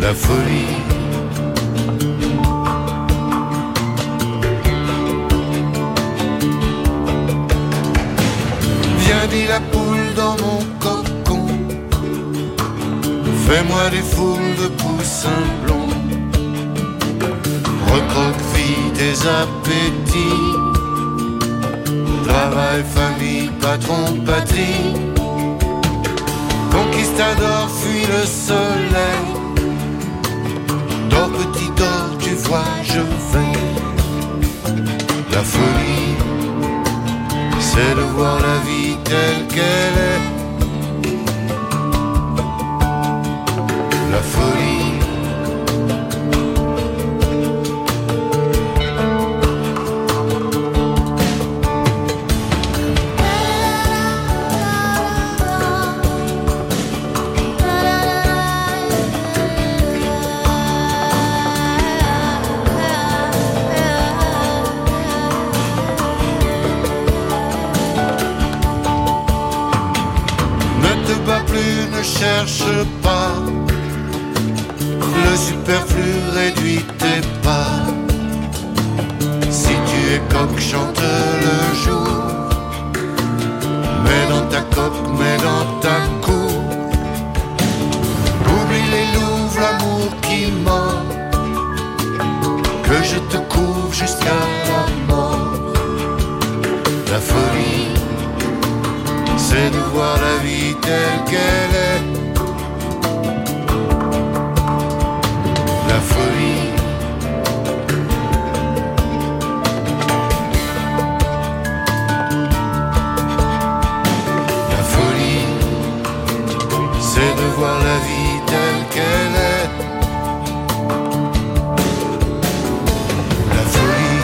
la folie. Viens, dit la poule dans mon cocon, fais-moi des foules de poussins blonds, recroqueville des appétits, travail, famille, patron, patrie, conquistador, fuis le soleil, dors petit dors, tu vois, je vais. La folie, c'est de voir la vie telle qu'elle est. La folie. Ne cherche pas le superflu, réduit tes pas. Si tu es coq, chante le jour, mets dans ta coque, mets dans ta cour. Oublie les louves, l'amour qui ment, que je te couvre jusqu'à la mort. La folie, c'est de voir la vie telle qu'elle est. La folie. La folie, c'est de voir la vie telle qu'elle est. La folie.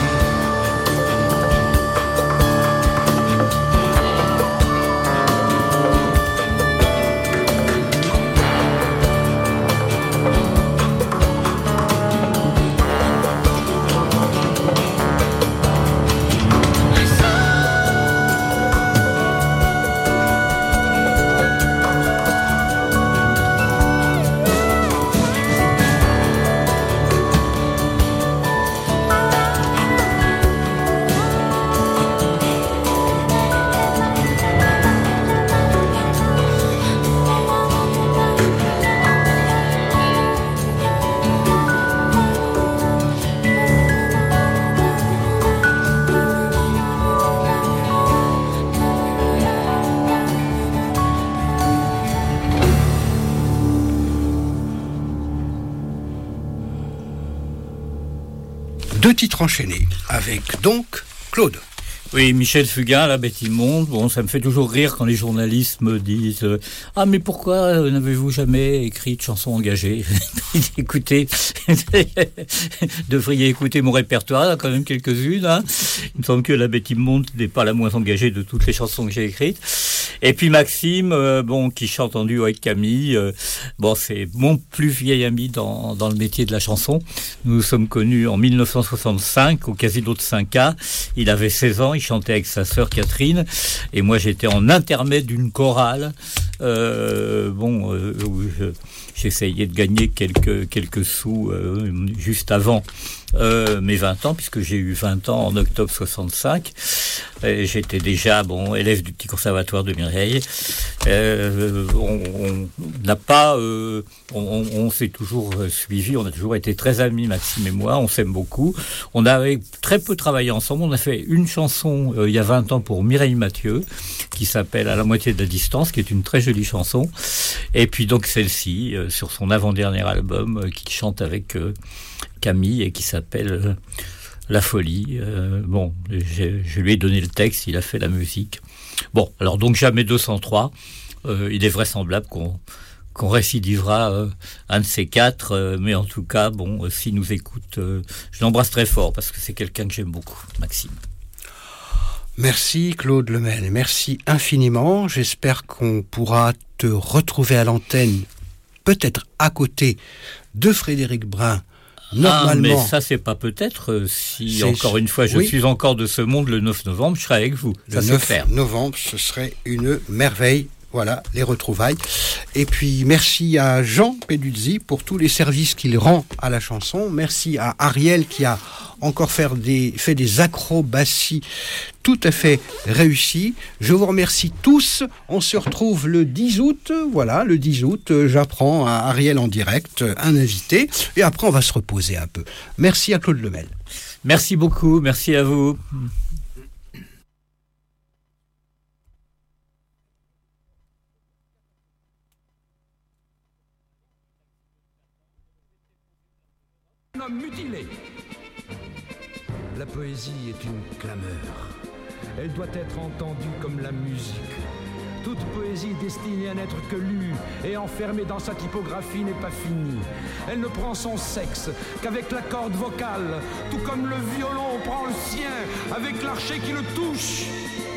Deux titres enchaînés, avec donc Claude. Oui, Michel Fugain, La Bête Immonde. Bon, ça me fait toujours rire quand les journalistes me disent ah, mais pourquoi n'avez-vous jamais écrit de chansons engagées? Écoutez, devriez écouter mon répertoire, il y en a quand même quelques-unes. Hein. Il me semble que La Bête Immonde n'est pas la moins engagée de toutes les chansons que j'ai écrites. Et puis Maxime, bon, qui chante en duo avec Camille. Bon, c'est mon plus vieil ami dans le métier de la chanson. Nous nous sommes connus en 1965 au Casino de 5A. Il avait 16 ans, il chantait avec sa sœur Catherine, et moi j'étais en intermède d'une chorale. J'essayais de gagner quelques sous juste avant mes 20 ans, puisque j'ai eu 20 ans en octobre 65. Et j'étais déjà élève du petit conservatoire de Mireille. On s'est toujours suivi, on a toujours été très amis, Maxime et moi, on s'aime beaucoup. On avait très peu travaillé ensemble, on a fait une chanson il y a 20 ans pour Mireille Mathieu, qui s'appelle À la moitié de la distance, qui est une très jolie chanson. Et puis donc celle-ci, sur son avant-dernier album, qu'il chante avec Camille et qui s'appelle La Folie. Je lui ai donné le texte, il a fait la musique. Bon, alors donc jamais 203. Il est vraisemblable qu'on récidivera un de ces quatre, mais en tout cas, s'il nous écoute, je l'embrasse très fort parce que c'est quelqu'un que j'aime beaucoup, Maxime. Merci Claude Lemel, merci infiniment. J'espère qu'on pourra te retrouver à l'antenne, peut-être à côté de Frédéric Brun. Normalement, mais ça c'est pas peut-être. Si encore une fois je suis encore de ce monde le 9 novembre, je serai avec vous. Le 9 novembre, ce serait une merveille. Voilà, les retrouvailles. Et puis, merci à Jean Peduzzi pour tous les services qu'il rend à la chanson. Merci à Ariel qui a encore fait des acrobaties tout à fait réussies. Je vous remercie tous. On se retrouve le 10 août. Voilà, le 10 août, j'apprends à Ariel en direct, un invité. Et après, on va se reposer un peu. Merci à Claude Lemel. Merci beaucoup, merci à vous. Un homme mutilé. La poésie est une clameur. Elle doit être entendue comme la musique. Toute poésie destinée à n'être que lue et enfermée dans sa typographie n'est pas finie. Elle ne prend son sexe qu'avec la corde vocale, tout comme le violon prend le sien avec l'archet qui le touche.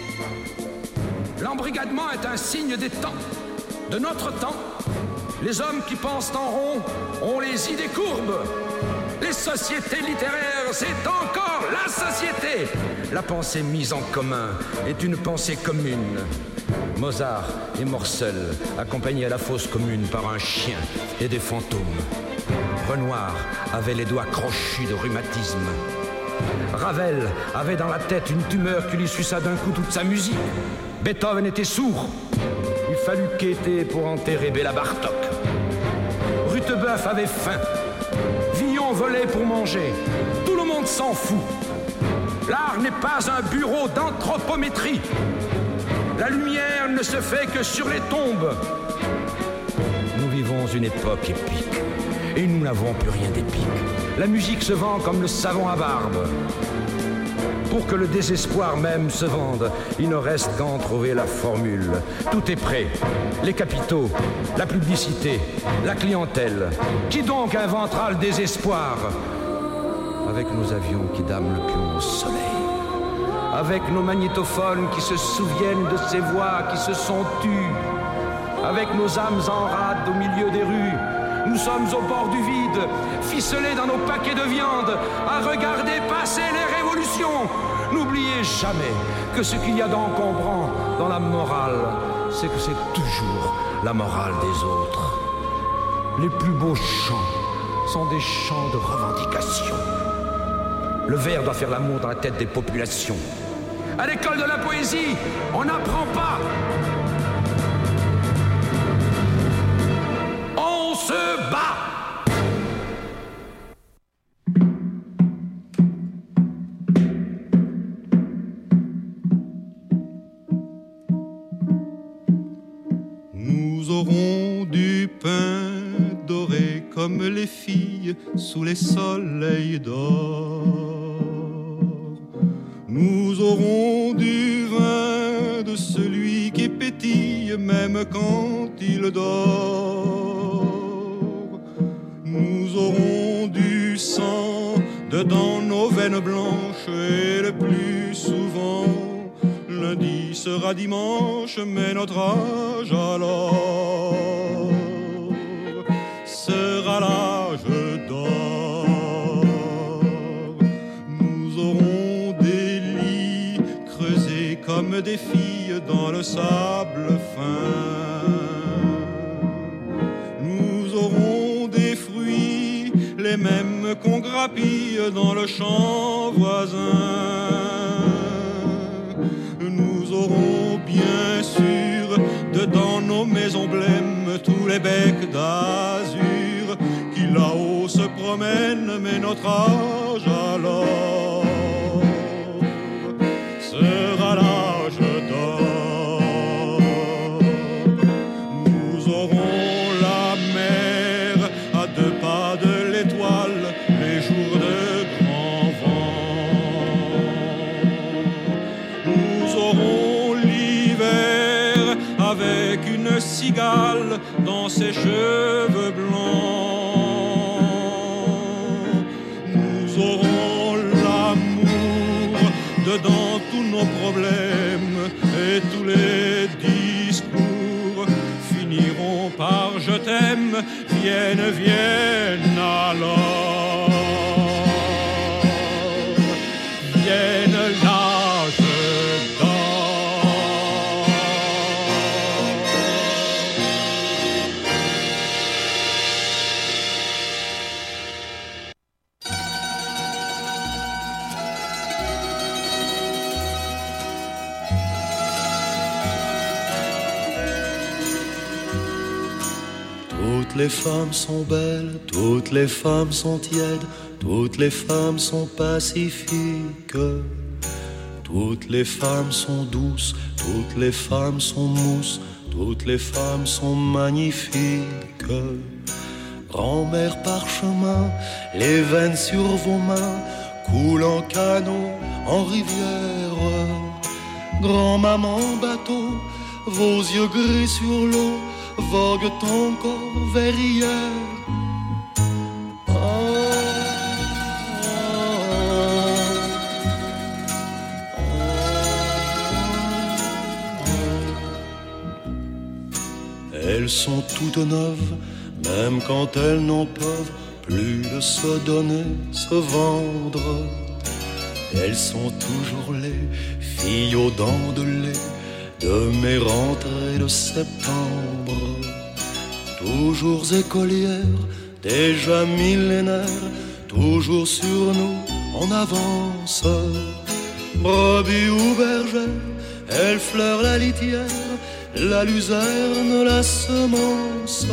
L'embrigadement est un signe des temps, de notre temps. Les hommes qui pensent en rond ont les idées courbes. Les sociétés littéraires, c'est encore la société. La pensée mise en commun est une pensée commune. Mozart et Morcel, accompagnés à la fosse commune par un chien et des fantômes. Renoir avait les doigts crochus de rhumatisme. Ravel avait dans la tête une tumeur qui lui suça d'un coup toute sa musique. Beethoven était sourd. Il fallut quêter pour enterrer Béla Bartok. Rutebeuf avait faim. Villon volait pour manger. Tout le monde s'en fout. L'art n'est pas un bureau d'anthropométrie. La lumière ne se fait que sur les tombes. Nous vivons une époque épique et nous n'avons plus rien d'épique. La musique se vend comme le savon à barbe. Pour que le désespoir même se vende, il ne reste qu'à en trouver la formule. Tout est prêt. Les capitaux, la publicité, la clientèle. Qui donc inventera le désespoir? Avec nos avions qui dament le pion au soleil. Avec nos magnétophones qui se souviennent de ces voix qui se sont tues. Avec nos âmes en rade au milieu des rues. Nous sommes au bord du vide, ficelés dans nos paquets de viande, à regarder passer les révolutions. N'oubliez jamais que ce qu'il y a d'encombrant dans la morale, c'est que c'est toujours la morale des autres. Les plus beaux chants sont des chants de revendication. Le vers doit faire l'amour dans la tête des populations. À l'école de la poésie, on n'apprend pas. On se bat. Nous aurons du pain doré comme les filles sous les soleils d'or. Nous aurons du vin de celui qui pétille même quand il dort. Nous aurons du sang dedans nos veines blanches et le plus souvent lundi sera dimanche, mais notre âge alors sera l'âge d'or. Nous aurons des lits creusés comme des filles dans le sable fin. Nous aurons des fruits, les mêmes qu'on grappille dans le champ voisin. Nous aurons bien sûr dedans nos maisons blêmes tous les becs d'azur qui là-haut se promènent, mais notre âge alors sera l'âge d'or. Nous aurons la mer à 2 pas de l'étoile les jours de grand vent. Nous aurons l'hiver avec une cigale dans ses cheveux blancs. Nous aurons l'amour dedans tous nos problèmes et tous les discours finiront par je t'aime, vienne, vienne alors. Vienne l'âge d'or. Toutes les femmes sont belles, toutes les femmes sont tièdes, toutes les femmes sont pacifiques. Toutes les femmes sont douces, toutes les femmes sont mousses, toutes les femmes sont magnifiques. Grand-mère parchemin, les veines sur vos mains coulent en canot, en rivière. Grand-maman bateau, vos yeux gris sur l'eau voguent encore vers hier. Elles sont toutes neuves, même quand elles n'en peuvent plus de se donner, se vendre. Elles sont toujours les filles aux dents de lait de mes rentrées de septembre. Toujours écolières, déjà millénaires, toujours sur nous en avance. Brebis ou bergère, elles fleurent la litière, la luzerne, la semence.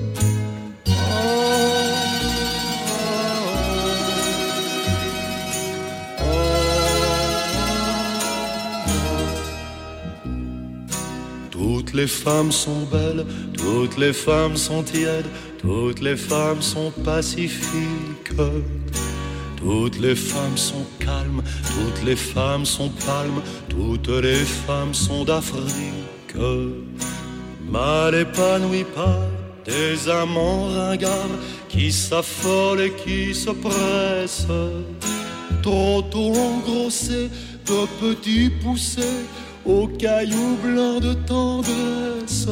Toutes les femmes sont belles, toutes les femmes sont tièdes, toutes les femmes sont pacifiques. Toutes les femmes sont calmes, toutes les femmes sont palmes, toutes les femmes sont d'Afrique. Mal épanoui par des amants ringards qui s'affolent et qui se pressent. Trop tôt engrossés de petits poussés aux cailloux blancs de tendresse.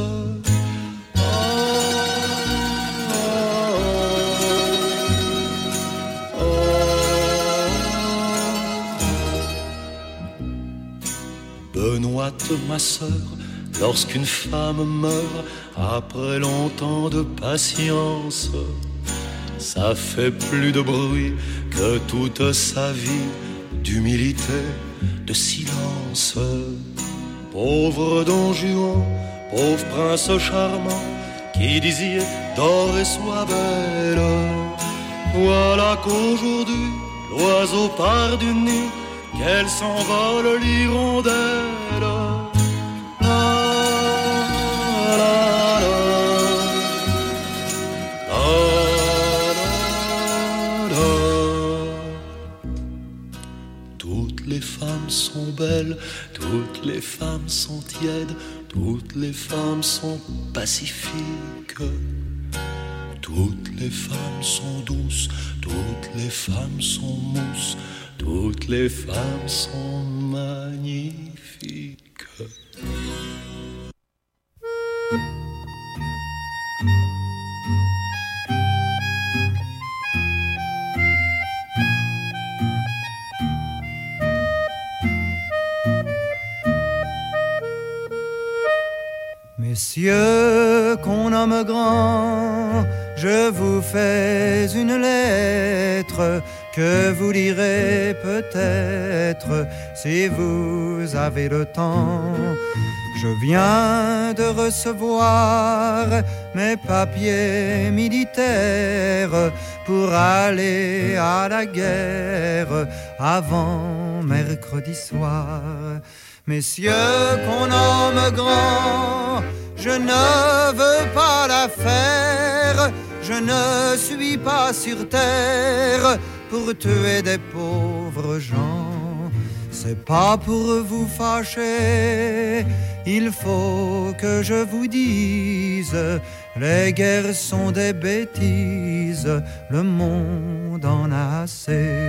Benoîte, ma sœur, lorsqu'une femme meurt après longtemps de patience, ça fait plus de bruit que toute sa vie d'humilité, de silence. Pauvre Don Juan, pauvre prince charmant, qui disait dors et sois belle. Voilà qu'aujourd'hui l'oiseau part du nid, qu'elle s'envole l'hirondelle. Toutes les femmes sont belles, toutes les femmes sont tièdes, toutes les femmes sont pacifiques. Toutes les femmes sont douces, toutes les femmes sont mousses, toutes les femmes sont magnifiques. Messieurs qu'on nomme grand, je vous fais une lettre que vous lirez peut-être si vous avez le temps. Je viens de recevoir mes papiers militaires pour aller à la guerre avant mercredi soir. Messieurs qu'on nomme grand, je ne veux pas la faire, je ne suis pas sur terre pour tuer des pauvres gens. C'est pas pour vous fâcher, il faut que je vous dise, les guerres sont des bêtises, le monde en a assez.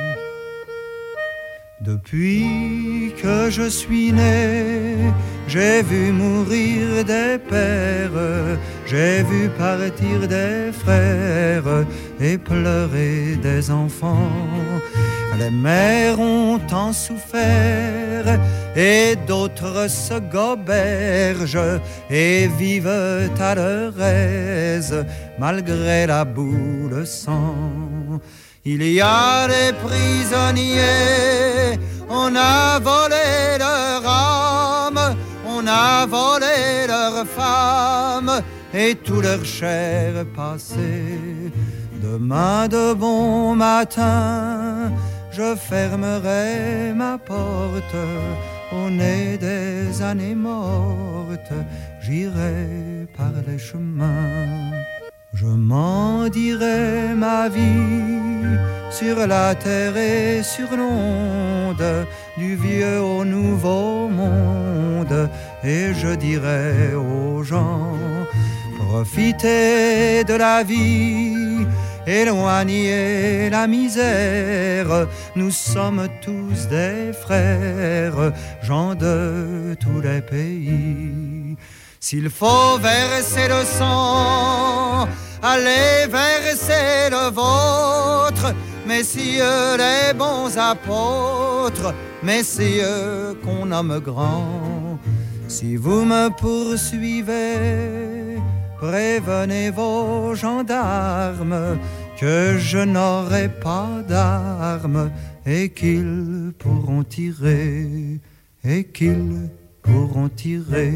Depuis que je suis né, j'ai vu mourir des pères, j'ai vu partir des frères et pleurer des enfants. Les mères ont tant souffert et d'autres se gobergent et vivent à leur aise malgré la boue de sang. Il y a des prisonniers, on a volé leur âme, on a volé leurs femmes et tout leur cher passé. Demain de bon matin, je fermerai ma porte. Au nez des années mortes, j'irai par les chemins. Je m'en dirai ma vie sur la terre et sur l'onde, du vieux au nouveau monde. Et je dirai aux gens, profitez de la vie, éloignez la misère. Nous sommes tous des frères, gens de tous les pays. S'il faut verser le sang, allez verser le vôtre. Messieurs les bons apôtres, messieurs qu'on nomme grands. Si vous me poursuivez, prévenez vos gendarmes que je n'aurai pas d'armes et qu'ils pourront tirer, et qu'ils pourront tirer.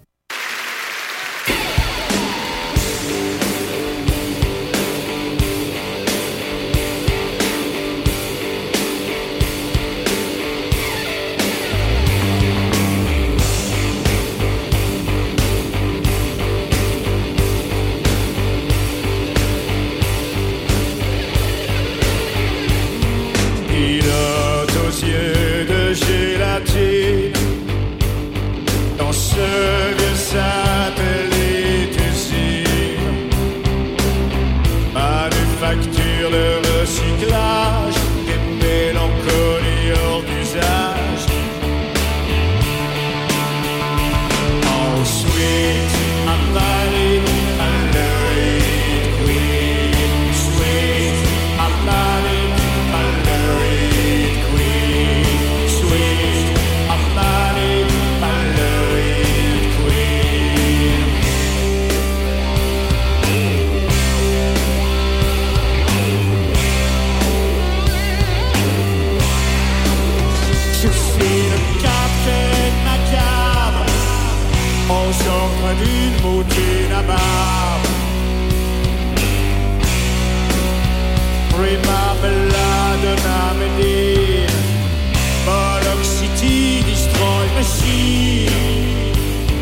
Yeux de gélatine dans ce vieux satellite usine, manufacture de recyclage, des mélancolies hors d'usage. Oh sweet Amani, Mallory Queen, sweet Amani, Mallory. Au centre d'une moutine à barbe, prima belladonna medine, Moloch City destroy machine.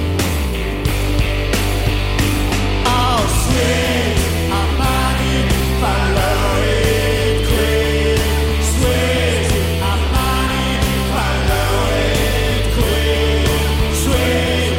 Oh sweet Amani, follow it quick. Sweet Amani, follow it quick. Sweet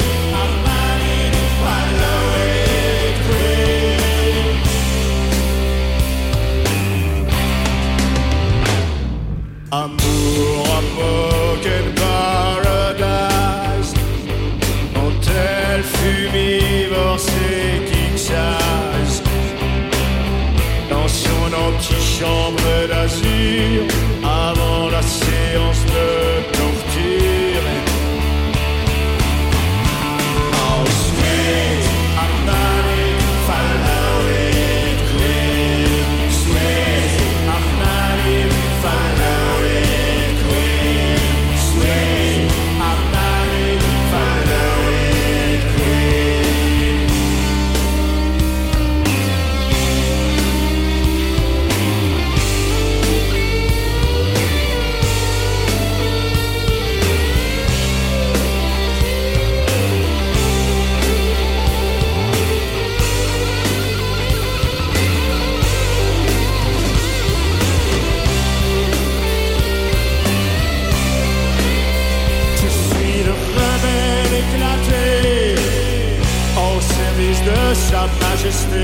amour, Amoken Paradise, dont elle fut divorcée Kinshasa, dans son antichambre d'azur, avant la séance de torture. Oh sweet Amani, follow it quick. Sweet Amani, follow it quick. Sweet Amani, follow it quick. Je suis le rebelle éclaté au service de sa majesté,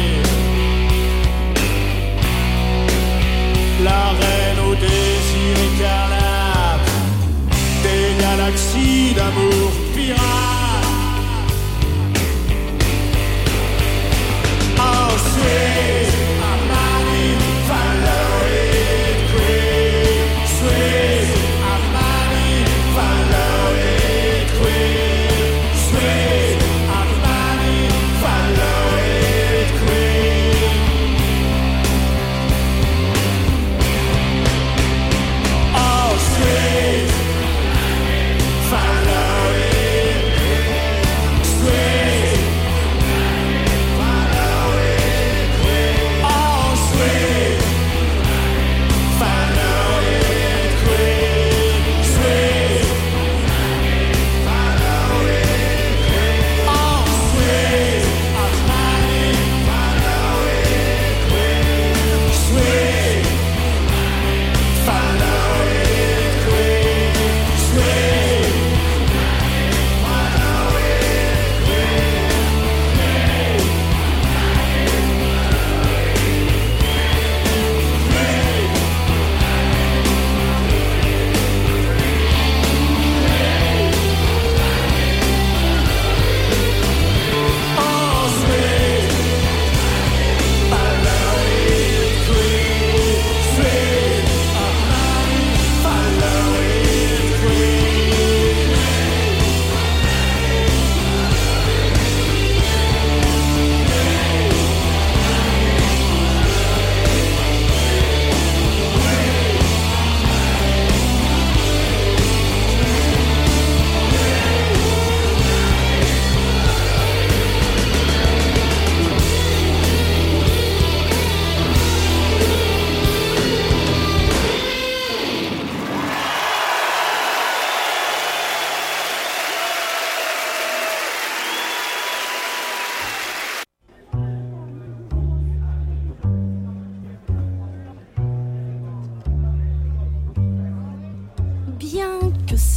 la reine au désir écarlate des galaxies d'amour pirates. Oh sweet Amani, follow it quick. Sweet Amani, follow it quick. Sweet Amani, follow it quick. Oh sweet, follow it quick.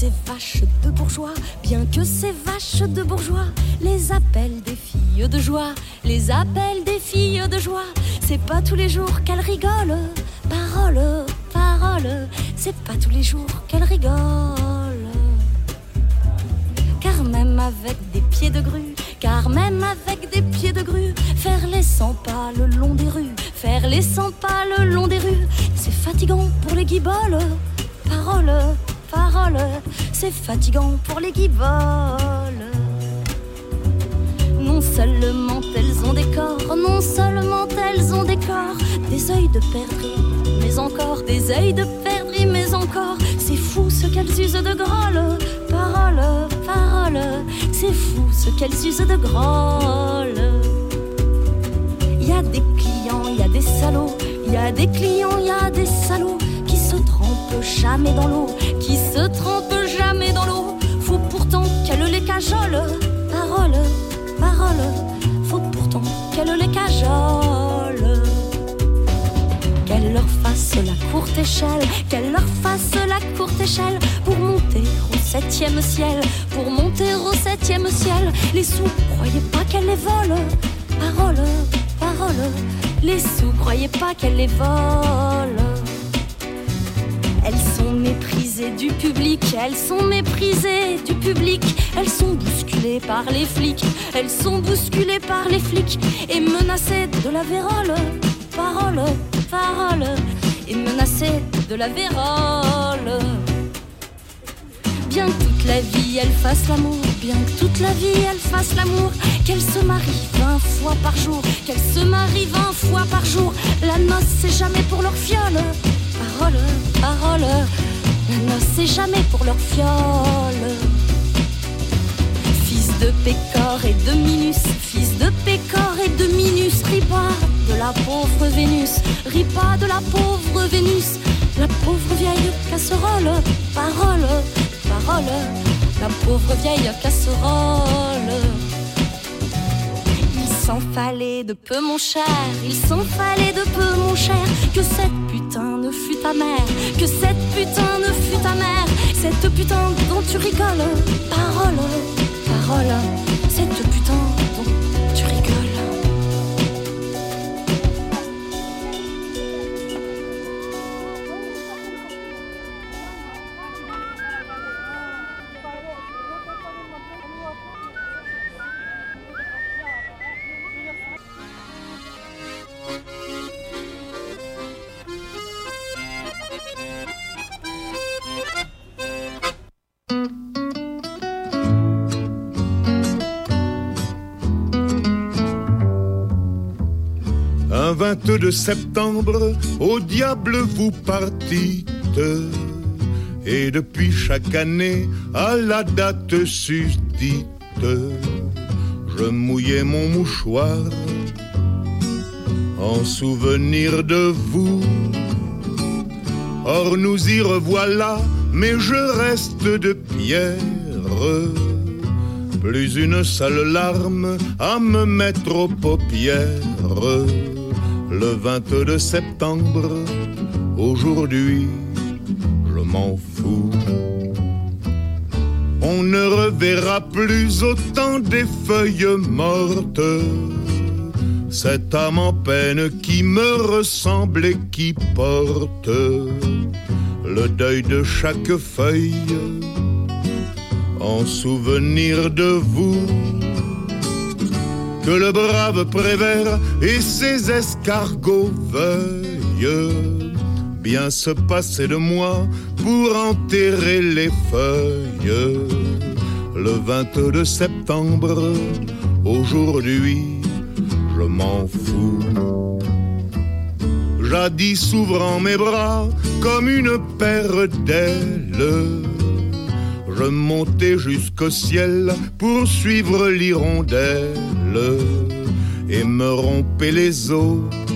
ces vaches de bourgeois, bien que ces vaches de bourgeois les appellent des filles de joie, les appellent des filles de joie. C'est pas tous les jours qu'elles rigolent, parole, parole, c'est pas tous les jours qu'elles rigolent. Car même avec des pieds de grue, car même avec des pieds de grue, faire les 100 pas le long des rues, faire les 100 pas le long des rues, c'est fatigant pour les guiboles. Parole, parole, c'est fatigant pour les guiboles. Non seulement elles ont des corps, non seulement elles ont des corps, des œils de perdrix, mais encore des œils de perdrix, mais encore, c'est fou ce qu'elles usent de grolle. Parole, parole, c'est fou ce qu'elles usent de grolle. Il y a des clients, il y a des salauds, il y a des clients, il y a des salauds qui se trempent jamais dans l'eau, qui se trempent jamais dans l'eau. Faut pourtant qu'elle les cajole. Parole, parole, faut pourtant qu'elle les cajole. Qu'elle leur fasse la courte échelle, qu'elle leur fasse la courte échelle pour monter au 7e ciel, pour monter au 7e ciel. Les sous, croyez pas qu'elle les vole. Parole, parole, les sous, croyez pas qu'elle les vole. Elles sont méprisées du public, elles sont méprisées du public. Elles sont bousculées par les flics, elles sont bousculées par les flics et menacées de la vérole. Parole, parole, et menacées de la vérole. Bien que toute la vie elle fasse l'amour, bien que toute la vie elle fasse l'amour, qu'elle se marie 20 fois par jour, qu'elle se marie 20 fois par jour, la noce c'est jamais pour leur fiole. Parole, parole, la noce c'est jamais pour leur fiole. Fils de Pécor et de Minus, fils de Pécor et de Minus, ris pas de la pauvre Vénus, ris pas de la pauvre Vénus, la pauvre vieille casserole. Parole, parole, la pauvre vieille casserole. Il s'en fallait de peu mon cher, il s'en fallait de peu mon cher, que cette putain ne fût ta mère, que cette putain ne fût ta mère, cette putain dont tu rigoles. Parole, parole, cette putain dont tu rigoles. Un 22 septembre, au diable vous partîtes, et depuis chaque année, à la date susdite, je mouillais mon mouchoir en souvenir de vous. Or nous y revoilà, mais je reste de pierre, plus une seule larme à me mettre aux paupières. Le 22 septembre, aujourd'hui, je m'en fous. On ne reverra plus autant des feuilles mortes, cette âme en peine qui me ressemble et qui porte le deuil de chaque feuille en souvenir de vous. Que le brave Prévert et ses escargots veuillent bien se passer de moi pour enterrer les feuilles. Le 22 septembre, aujourd'hui, je m'en fous. Jadis ouvrant mes bras comme une paire d'ailes, je montais jusqu'au ciel pour suivre l'hirondelle et me rompais les os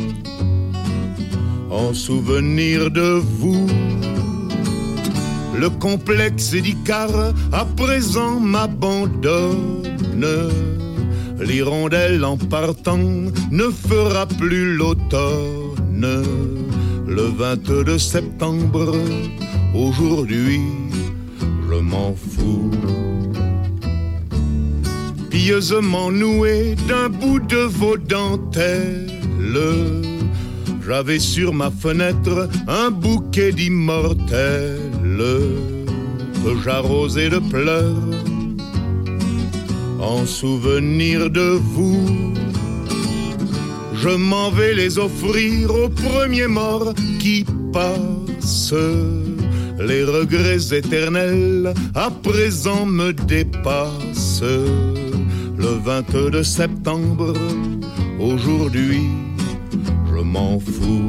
en souvenir de vous. Le complexe d'Icare à présent m'abandonne. L'hirondelle en partant ne fera plus l'automne. Le 22 septembre, aujourd'hui, je m'en fous. Pieusement noué d'un bout de vos dentelles, j'avais sur ma fenêtre un bouquet d'immortelles que j'arrosais de pleurs en souvenir de vous. Je m'en vais les offrir aux premiers morts qui passent. Les regrets éternels à présent me dépassent. Le 22 septembre, aujourd'hui, je m'en fous.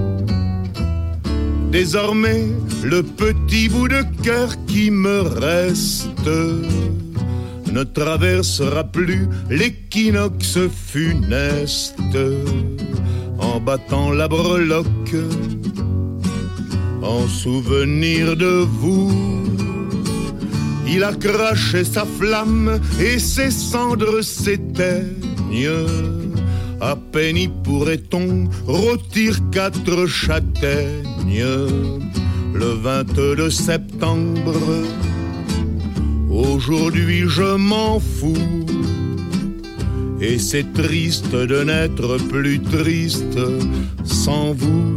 Désormais, le petit bout de cœur qui me reste ne traversera plus l'équinoxe funeste en battant la breloque en souvenir de vous. Il a craché sa flamme et ses cendres s'éteignent. À peine y pourrait-on rôtir 4 châtaignes. Le 22 septembre, aujourd'hui je m'en fous. Et c'est triste de n'être plus triste sans vous.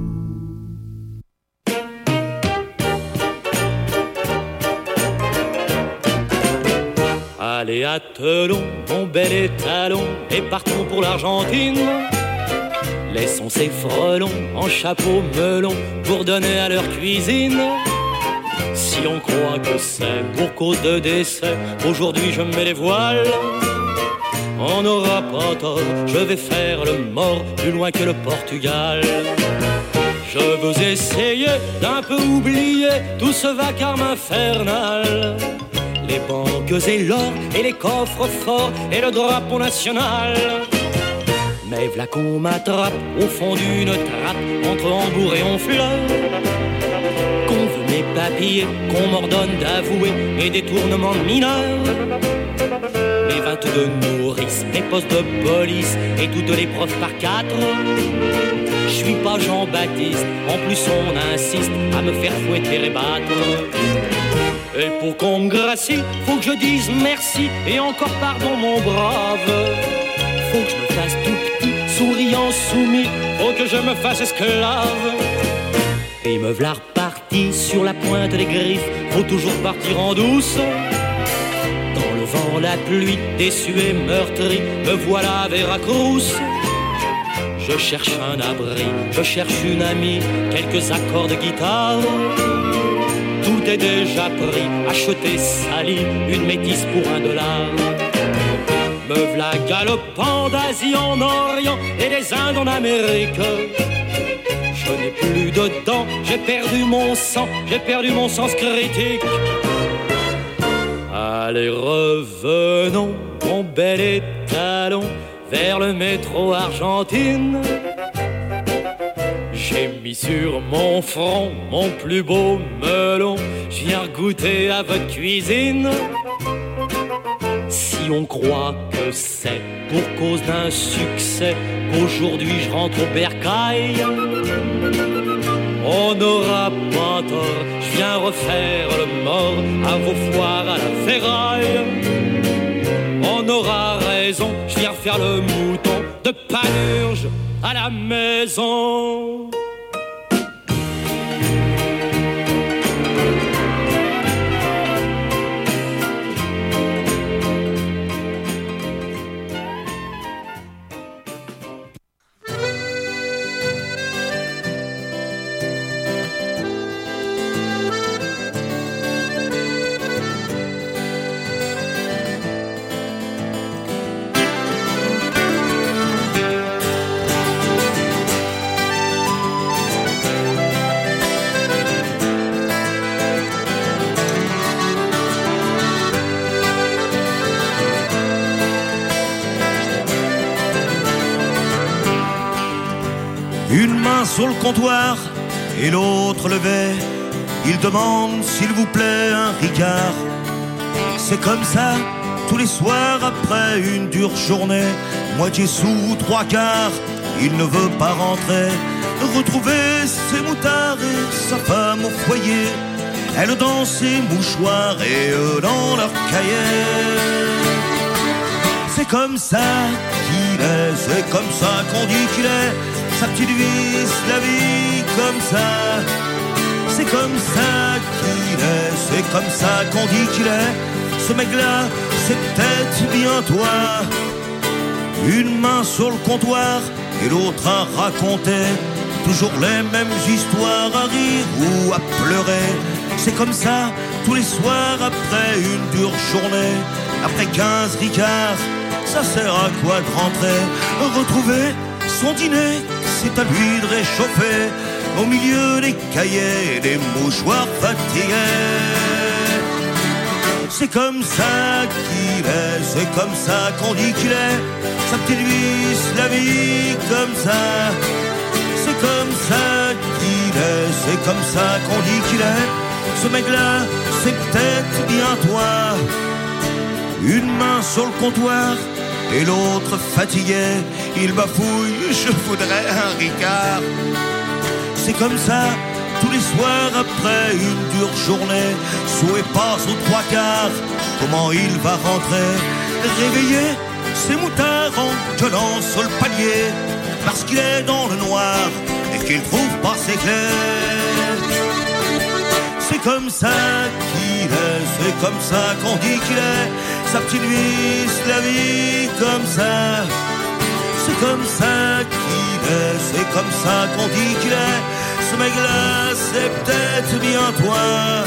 Allez, attelons, mon bel étalon, et partons pour l'Argentine. Laissons ces frelons en chapeau melon pour donner à leur cuisine. Si on croit que c'est pour cause de décès, aujourd'hui je mets les voiles. On n'aura pas tort, je vais faire le mort plus loin que le Portugal. Je veux essayer d'un peu oublier tout ce vacarme infernal. Les banques et l'or et les coffres forts et le drapeau national. Mais v'là qu'on m'attrape au fond d'une trappe entre Hambourg et Honfleur. Qu'on veut mes papiers, qu'on m'ordonne d'avouer mes détournements de mineurs. Mes 22 nourrices, mes postes de police et toutes les profs par 4. Je suis pas Jean-Baptiste, en plus on insiste à me faire fouetter et battre. Et pour qu'on me gracie, faut que je dise merci et encore pardon mon brave. Faut que je me fasse tout petit, souriant, soumis, faut que je me fasse esclave. Et me v'là reparti sur la pointe des griffes, faut toujours partir en douce. Dans le vent, la pluie, déçu et meurtri, me voilà à Veracruz. Je cherche un abri, je cherche une amie, quelques accords de guitare. Tout est déjà pris, acheté, sali, une métisse pour $1. Me v'là galopant d'Asie en Orient et des Indes en Amérique. Je n'ai plus de dents, j'ai perdu mon sang, j'ai perdu mon sens critique. Allez, revenons, mon bel étalon, vers le métro Argentine. J'ai mis sur mon front mon plus beau melon, je viens goûter à votre cuisine. Si on croit que c'est pour cause d'un succès qu'aujourd'hui je rentre au bercail, on n'aura pas tort, je viens refaire le mort à vos foires à la ferraille. On aura raison, je viens faire le mouton de Panurge à la maison. Une main sur le comptoir et l'autre levée. Il demande s'il vous plaît un Ricard. C'est comme ça tous les soirs après une dure journée. Moitié sous, 3/4, il ne veut pas rentrer. Retrouver ses moutards et sa femme au foyer. elles dans ses mouchoirs et eux dans leurs cahiers. C'est comme ça qu'il est, c'est comme ça qu'on dit qu'il est. Sa petite vie, la vie comme ça. C'est comme ça qu'il est, c'est comme ça qu'on dit qu'il est. Ce mec-là, c'est peut-être bien toi. Une main sur le comptoir et l'autre à raconter toujours les mêmes histoires, à rire ou à pleurer. C'est comme ça tous les soirs après une dure journée. Après 15 ricards, ça sert à quoi de rentrer? Retrouver son dîner, c'est à lui de réchauffer au milieu des cahiers et des mouchoirs fatigués. C'est comme ça qu'il est, c'est comme ça qu'on dit qu'il est. Sa petite vie, la vie comme ça. C'est comme ça qu'il est, c'est comme ça qu'on dit qu'il est. Ce mec-là, c'est peut-être bien toi. Une main sur le comptoir et l'autre fatigué. Il bafouille, je voudrais un ricard. C'est comme ça tous les soirs après une dure journée. Souhait passe aux 3/4. Comment il va rentrer? Réveiller ses moutards en gueulant sur le palier parce qu'il est dans le noir et qu'il trouve pas ses clés. C'est comme ça qu'il est, c'est comme ça qu'on dit qu'il est. Sa petite vie, c'est la vie comme ça. C'est comme ça qu'il est, c'est comme ça qu'on dit qu'il est. Ce mec-là, c'est peut-être bien toi.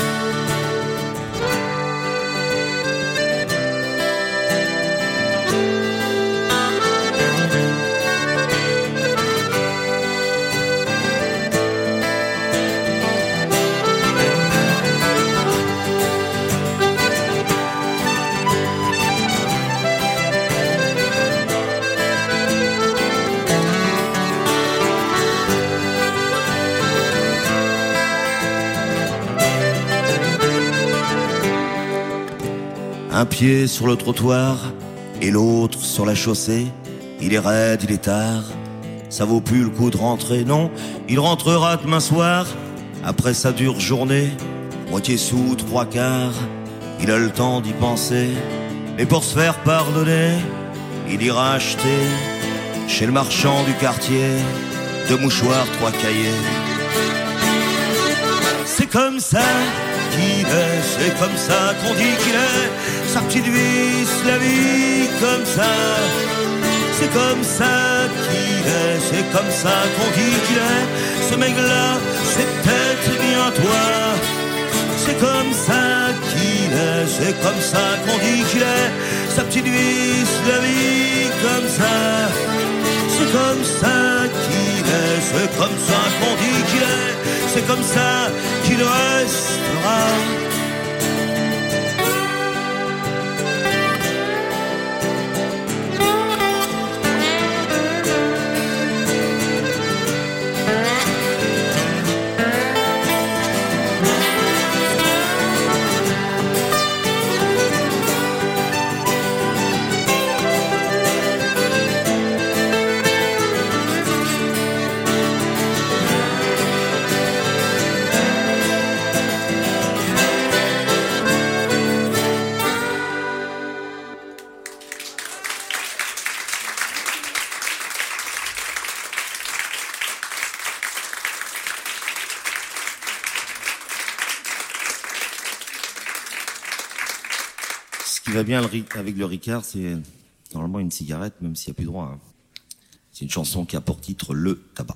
Un pied sur le trottoir et l'autre sur la chaussée. Il est raide, il est tard. Ça vaut plus le coup de rentrer, non. Il rentrera demain soir, après sa dure journée. Moitié sous, 3/4. Il a le temps d'y penser. Mais pour se faire pardonner, il ira acheter chez le marchand du quartier 2 mouchoirs, 3 cahiers. C'est comme ça qu'il est, c'est comme ça qu'on dit qu'il est. Sa petite vie, c'est la vie comme ça. C'est comme ça qu'il est, c'est comme ça qu'on dit qu'il est. Ce mec-là, c'est peut-être bien toi. C'est comme ça qu'il est, c'est comme ça qu'on dit qu'il est. Sa petite vie, c'est la vie comme ça. C'est comme ça qu'il est, c'est comme ça qu'on dit qu'il est. C'est comme ça qu'il restera. Ce qui va bien avec le Ricard, c'est normalement une cigarette, même s'il n'y a plus droit. Hein. C'est une chanson qui a pour titre Le tabac.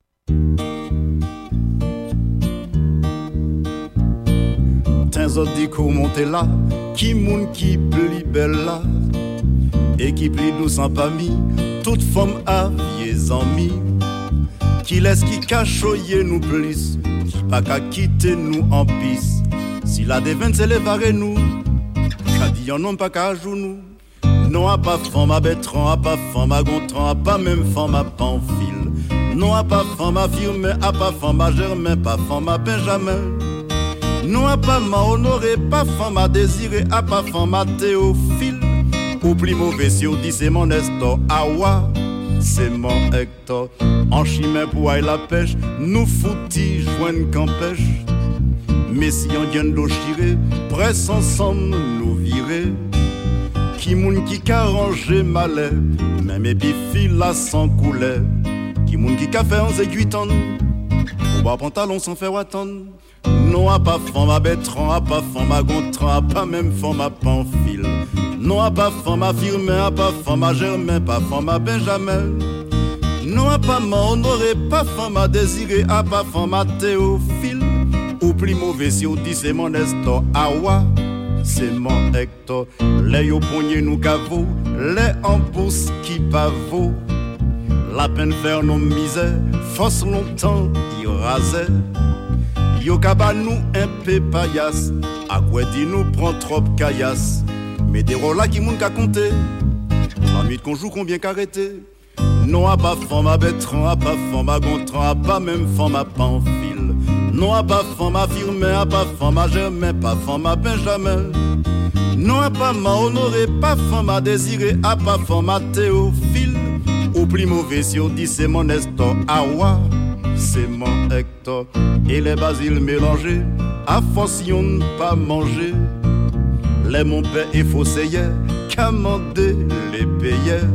Tens autres dit qu'on monte là, qui moun qui pli belle là, et qui pli douce en pami, toute femme aviez amis, qui laisse qui cachoyer nous plus, qui pas qu'à quitter nous en pisse, si la devine c'est les barrer nous. Yon non pas qu'à nous. Non à pas femme à bétran, à pas femme à gontran, à pas même femme à Pamphile. Non à pas femme à Firmin, à pas femme à Germain, pas femme à Benjamin. Non à pas m'a honoré, pas femme à Désiré, à pas femme à Théophile. Au plus mauvais si on dit c'est mon Nestor, Awa, c'est mon Hector. En chimère pour aller la pêche, nous foutis joignent qu'en pêche. Mais si on vient d'eau chiré, presse ensemble nous virer. Qui moun qui ka rangé malais, même épifi la sans couler. Qui moun qui ka fait 11 et 8 ans, ou bas pantalon sans faire attendre. Non à pas femme à bétran, à pas femme à gontran, à pas même femme à panfil. Non à pas femme à firmer, à pas femme à germain, pas femme à benjamin. Non à pas m'a honoré, pas femme à désirer, à pas femme à théophile. Ou plus mauvais si on dit c'est mon Nestor, awa, c'est mon Hector. Les au poignet nous cavaux, les en pouce qui pavot. La peine faire nos misères, force longtemps y rasait. Yo kaba nous un peu paillasse, à quoi dit nous prend trop caillasse. Mais des rôles là qui moun ka compter, la nuit qu'on joue combien qu'arrêter. Non à pas femme à bétran, à pas femme à gontran, à pas même femme à panfil. Non à pas femme à firmer, à pas femme à germain, pas femme à benjamin. Non à pas m'a honoré, pas femme à désirer, à pas femme à théophile. Au plus mauvais si on dit c'est mon Nestor, awa, c'est mon Hector. Et les basiles mélangés, à force y'on pas manger. Les mon père et fosseyer, commandé les payait.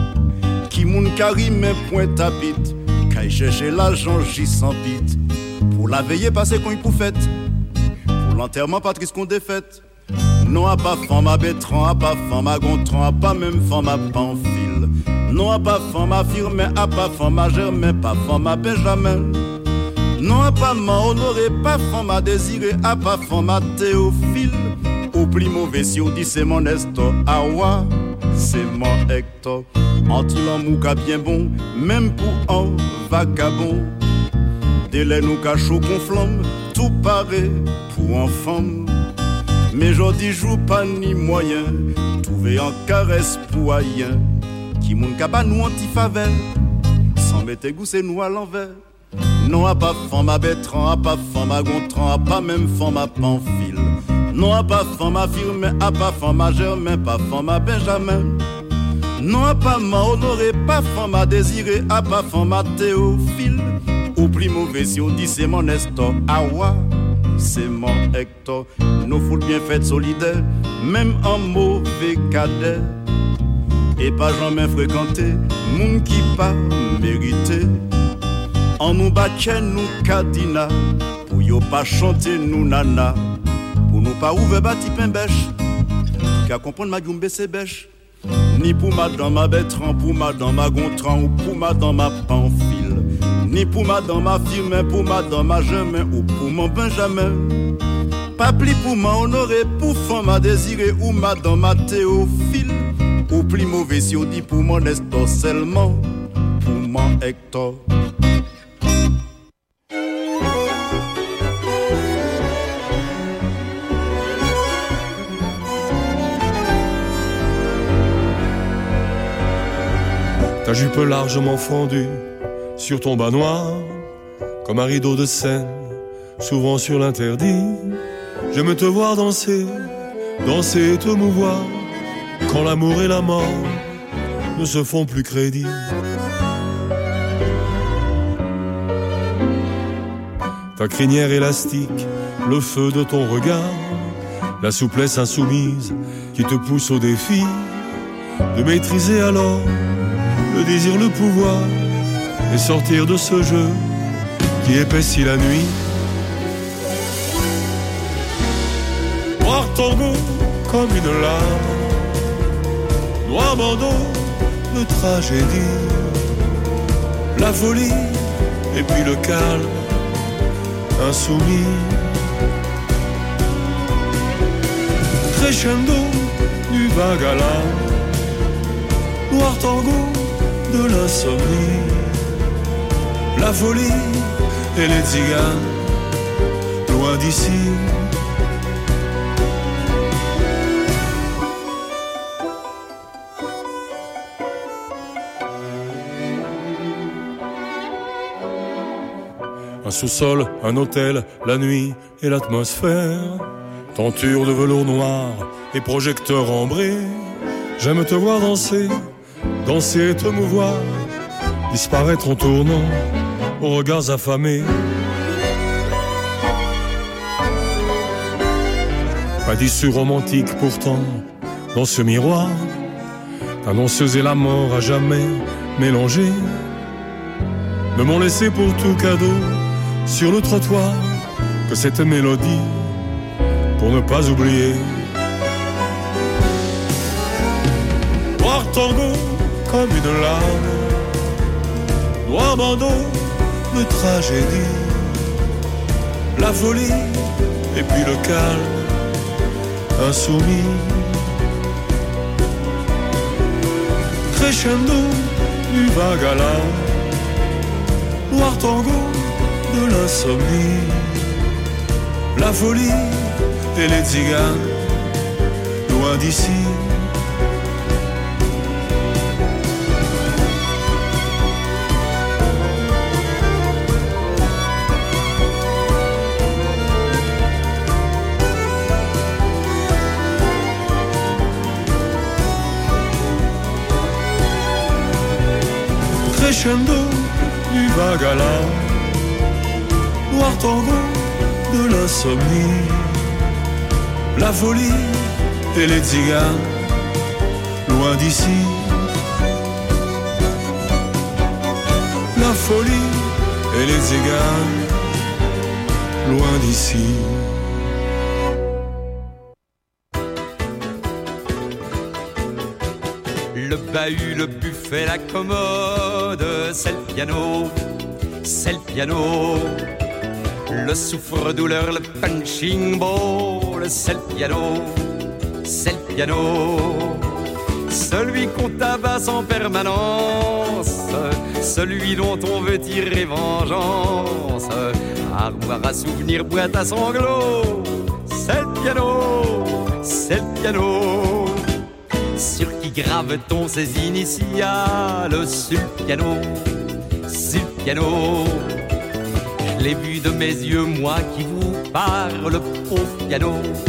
Qui moun kari mais point tapite, qu'aille chercher l'argent j'y sans pite. Pour la veiller passer qu'on y pou fête, pour l'enterrement patrice qu'on défaite. Non à pas femme à bétran, à pas femme à gontran, à pas même femme à panfil. Non à pas femme à firmer, à pas femme à germain, pas femme à benjamin. Non à pas m'a honoré, pas femme à désirer, à pas femme à théophile. Au plus mauvais si on dit c'est mon Nestor, awa, c'est mon Hector. Anti-l'amour qu'a bien bon, même pour un vagabond. Délai nous qu'a chaud qu'on flamme, tout paraît pour un femme. Mais j'en joue pas ni moyen, trouver en caresse pour rien. Qui moun ka ba nous anti-favelle, sans mettre goût c'est nous à l'envers. Non à pas femme à bétran, à pas femme à gontran, à pas même femme à panfil. Non à pas femme à firmer, à pas femme à germain, pas femme à benjamin. Non à pas m'a honoré, pas femme à désirer, à pas femme à théophile. Au plus mauvais si on dit c'est mon Nestor, awa, c'est mon Hector. Nos foules bien faites solidaires, même en mauvais cadet. Et pas jamais fréquenté, moun qui pas mérité. En nous battait nous kadina, pour yo pas chanter nous nana. Pour nous pas ouvrir bâti pain bêche, qu'à comprendre ma guimbe c'est bêche. Ni pour madame ma bétran, pour madame ma gontran, ou pour madame ma panfil. Ni pour madame ma firme, pour madame ma germain, ou pour mon benjamin. Pas pli pour ma honoré, pour femme ma désiré, ou madame ma théophile. Ou plus mauvais si on dit pour mon Nestor seulement, pour mon Hector. Ta jupe largement fendue sur ton bas noir, comme un rideau de Seine, souvent sur l'interdit. J'aime te voir danser, danser et te mouvoir, quand l'amour et la mort ne se font plus crédit. Ta crinière élastique, le feu de ton regard, la souplesse insoumise qui te pousse au défi de maîtriser alors le désir, le pouvoir, et sortir de ce jeu qui épaissit la nuit. Noir tango comme une larme, noir bandeau de tragédie, la folie et puis le calme insoumis. Crescendo du vague à l'âme, noir tango de l'insomnie, la folie et les tziganes loin d'ici. Un sous-sol, un hôtel, la nuit et l'atmosphère, tenture de velours noir et projecteur ambré. J'aime te voir danser, danser et te mouvoir, disparaître en tournant aux regards affamés. Pas d'issue romantique pourtant dans ce miroir. Ta danseuse et la mort à jamais mélangées me m'ont laissé pour tout cadeau sur le trottoir que cette mélodie pour ne pas oublier. Noir tango comme une larme, noir bandeau de tragédie, la folie et puis le calme insoumis. Crescendo du vague à l'âme, noir tango de l'insomnie, la folie et les tziganes loin d'ici. Crescendo du vague à l'âme, noir tango de l'insomnie, la folie et les tziganes loin d'ici. La folie et les tziganes loin d'ici. Le bahut, le buffet, la commode, c'est le piano, c'est le piano. Le souffre-douleur, le punching ball, c'est le piano, c'est le piano. Celui qu'on tabasse en permanence, celui dont on veut tirer vengeance. Armoire à souvenirs, boîte à sanglots, c'est le piano, c'est le piano. Sur qui grave-t-on ses initiales? Sur le piano, sur le piano. Je l'ai vu de mes yeux, moi qui vous parle, pauvre piano,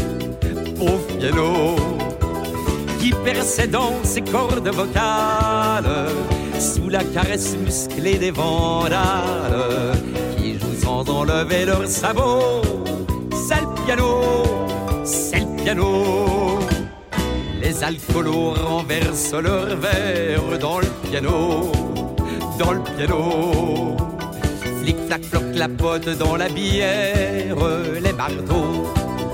qui perçait dans ses cordes vocales, sous la caresse musclée des vandales, qui jouent sans enlever leurs sabots. C'est le piano, c'est le piano. Les alcoolos renversent leurs verres dans le piano, dans le piano. Flic-flac, floc, clapote dans la bière, les marteaux,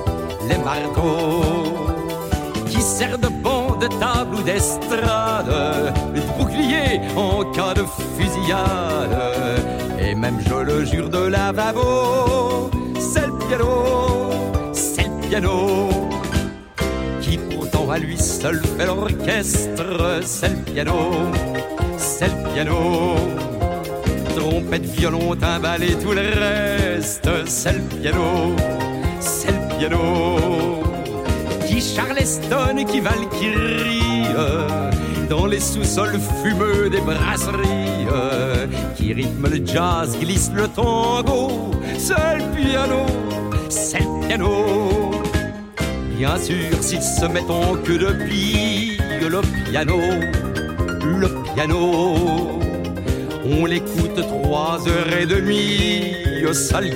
qui servent de banc de table ou d'estrade, de bouclier en cas de fusillade, et même, je le jure, de lavabo. C'est le piano, c'est le piano. À lui seul fait l'orchestre, c'est le piano, c'est le piano. Trompette, violon, timbale et tout le reste, c'est le piano, c'est le piano. Qui Charleston, qui Valkyrie, dans les sous-sols fumeux des brasseries, qui rythme le jazz, glisse le tango, c'est le piano, c'est le piano. Bien sûr, s'ils se mettent en queue de pie, le piano, on l'écoute 3h30, sale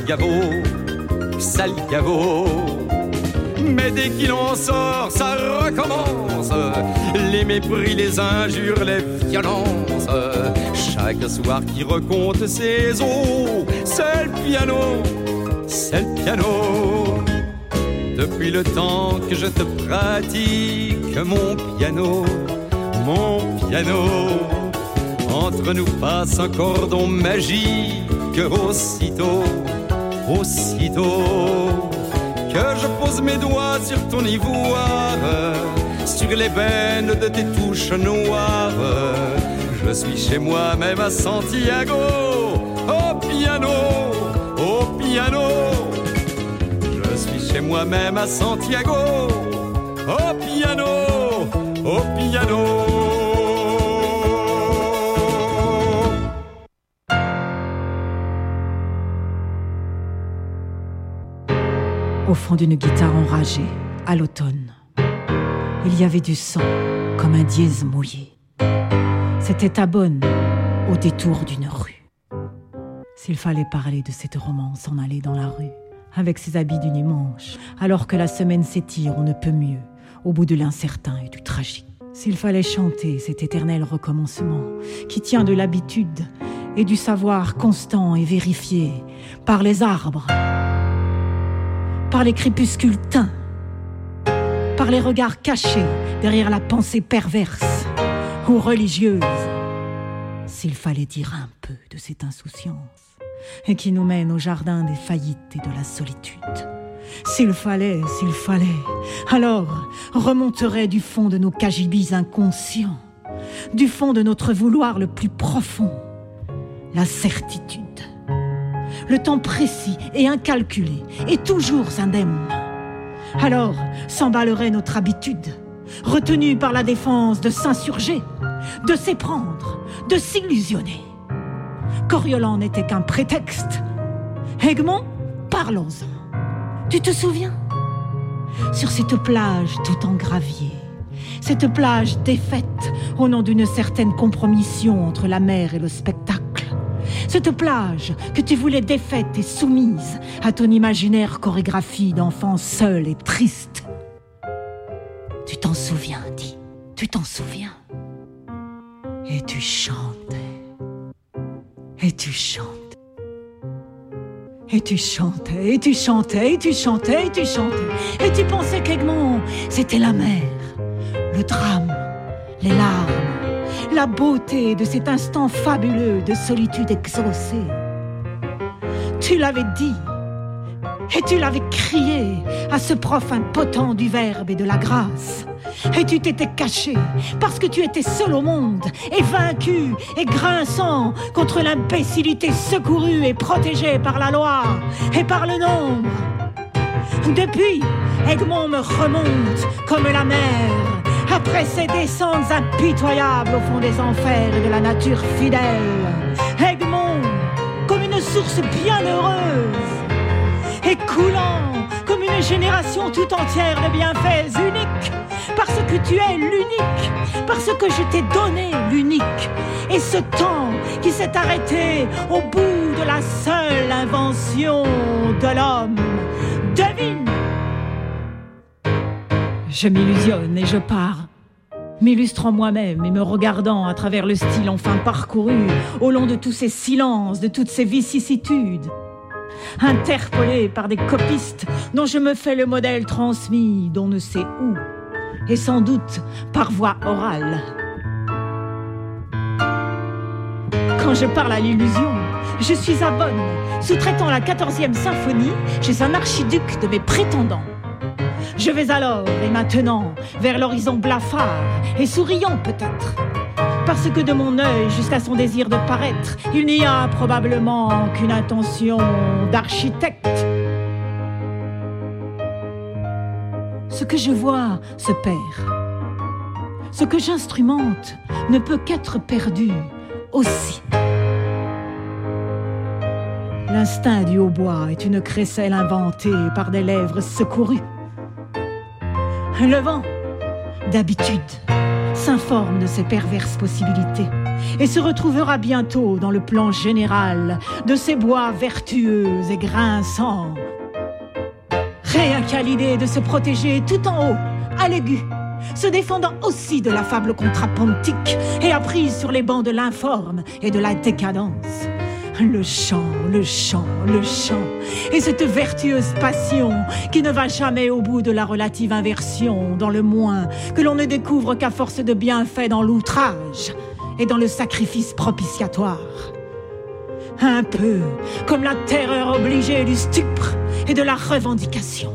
gaveau. Mais dès qu'il en sort, ça recommence. Les mépris, les injures, les violences. Chaque soir qui recompte ses os, c'est le piano, c'est le piano. Depuis le temps que je te pratique, mon piano, entre nous passe un cordon magique. Aussitôt que je pose mes doigts sur ton ivoire, sur les veines de tes touches noires, je suis chez moi même à Santiago. Au piano, je suis chez moi-même à Santiago, au piano. Au fond d'une guitare enragée, à l'automne, il y avait du sang comme un dièse mouillé. C'était ta bonne au détour d'une rue. S'il fallait parler de cette romance, on allait dans la rue avec ses habits du dimanche, alors que la semaine s'étire, on ne peut mieux, au bout de l'incertain et du tragique. S'il fallait chanter cet éternel recommencement qui tient de l'habitude et du savoir constant et vérifié par les arbres, par les crépuscules teints, par les regards cachés derrière la pensée perverse ou religieuse, s'il fallait dire un peu de cette insouciance et qui nous mène au jardin des faillites et de la solitude. S'il fallait, alors remonterait du fond de nos cagibis inconscients, du fond de notre vouloir le plus profond, la certitude. Le temps précis et incalculé et toujours indemne. Alors s'emballerait notre habitude, retenue par la défense de s'insurger, de s'éprendre, de s'illusionner. Coriolan n'était qu'un prétexte. Egmont, parlons-en. Tu te souviens ? Sur cette plage tout en gravier, cette plage défaite au nom d'une certaine compromission entre la mer et le spectacle, cette plage que tu voulais défaite et soumise à ton imaginaire chorégraphie d'enfant seul et triste. Tu t'en souviens, dis, tu t'en souviens. Et tu chantais, et tu chantais. Et tu chantais, et tu chantais, et tu chantais, et tu chantais. Et tu pensais qu'Egmont, c'était la mer, le drame, les larmes, la beauté de cet instant fabuleux de solitude exaucée. Tu l'avais dit, et tu l'avais crié à ce prof impotent du verbe et de la grâce. Et tu t'étais caché parce que tu étais seul au monde et vaincu et grinçant contre l'imbécilité secourue et protégée par la loi et par le nombre. Depuis, Egmont me remonte comme la mer après ses descentes impitoyables au fond des enfers et de la nature fidèle. Egmont comme une source bienheureuse et coulant comme une génération tout entière de bienfaits uniques. Parce que tu es l'unique, parce que je t'ai donné l'unique. Et ce temps qui s'est arrêté au bout de la seule invention de l'homme. Devine! Je m'illusionne et je pars, m'illustrant moi-même et me regardant à travers le style enfin parcouru, au long de tous ces silences, de toutes ces vicissitudes. Interpellé par des copistes dont je me fais le modèle transmis d'on ne sait où. Et sans doute par voie orale. Quand je parle à l'illusion, je suis à Bonn, sous-traitant la 14e symphonie chez un archiduc de mes prétendants. Je vais alors et maintenant vers l'horizon blafard et souriant peut-être, parce que de mon œil jusqu'à son désir de paraître, il n'y a probablement qu'une intention d'architecte. Ce que je vois se perd. Ce que j'instrumente ne peut qu'être perdu aussi. L'instinct du hautbois est une crécelle inventée par des lèvres secourues. Le vent, d'habitude, s'informe de ses perverses possibilités et se retrouvera bientôt dans le plan général de ces bois vertueux et grinçants. Rien qu'à l'idée de se protéger tout en haut, à l'aigu, se défendant aussi de la fable contrapontique et apprise sur les bancs de l'informe et de la décadence. Le chant, le chant, le chant, et cette vertueuse passion qui ne va jamais au bout de la relative inversion, dans le moins, que l'on ne découvre qu'à force de bienfaits dans l'outrage et dans le sacrifice propitiatoire. Un peu comme la terreur obligée du stupre et de la revendication.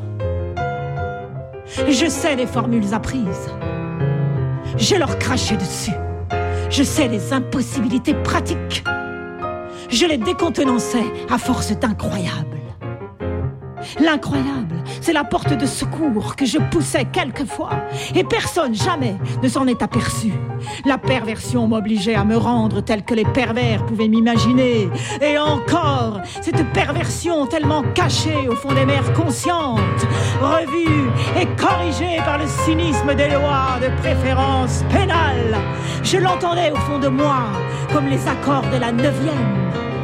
Je sais les formules apprises. Je leur crachais dessus. Je sais les impossibilités pratiques. Je les décontenançais à force d'incroyable. L'incroyable, c'est la porte de secours que je poussais quelquefois, et personne jamais ne s'en est aperçu. La perversion m'obligeait à me rendre tel que les pervers pouvaient m'imaginer. Et encore, cette perversion tellement cachée au fond des mers conscientes, revue et corrigée par le cynisme des lois de préférence pénale, je l'entendais au fond de moi comme les accords de la 9e.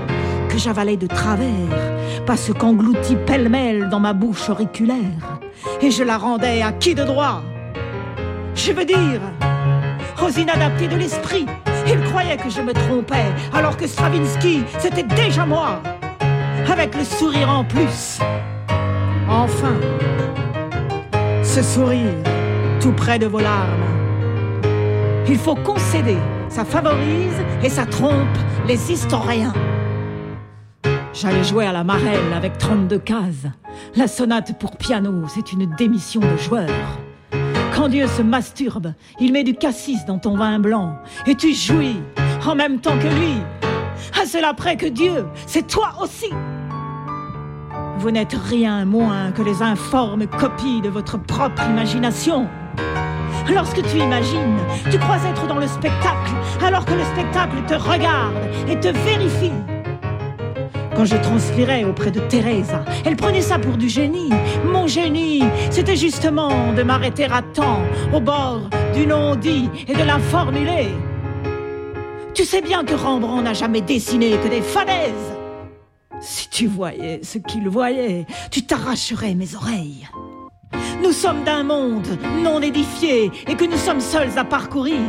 que j'avalais de travers, parce qu'engloutie pêle-mêle dans ma bouche auriculaire, et je la rendais à qui de droit? Je veux dire, aux inadaptés de l'esprit. Ils croyaient que je me trompais, alors que Stravinsky, c'était déjà moi, avec le sourire en plus. Enfin, ce sourire, tout près de vos larmes. Il faut concéder, ça favorise et ça trompe les historiens. J'allais jouer à la Marelle avec 32 cases. La sonate pour piano, c'est une démission de joueur. Quand Dieu se masturbe, il met du cassis dans ton vin blanc et tu jouis en même temps que lui. À cela près que Dieu, c'est toi aussi. Vous n'êtes rien moins que les informes copies de votre propre imagination. Lorsque tu imagines, tu crois être dans le spectacle, alors que le spectacle te regarde et te vérifie. Quand je transpirais auprès de Teresa, elle prenait ça pour du génie. Mon génie, c'était justement de m'arrêter à temps, au bord du non-dit et de l'informulé. Tu sais bien que Rembrandt n'a jamais dessiné que des falaises. Si tu voyais ce qu'il voyait, tu t'arracherais mes oreilles. Nous sommes d'un monde non édifié et que nous sommes seuls à parcourir.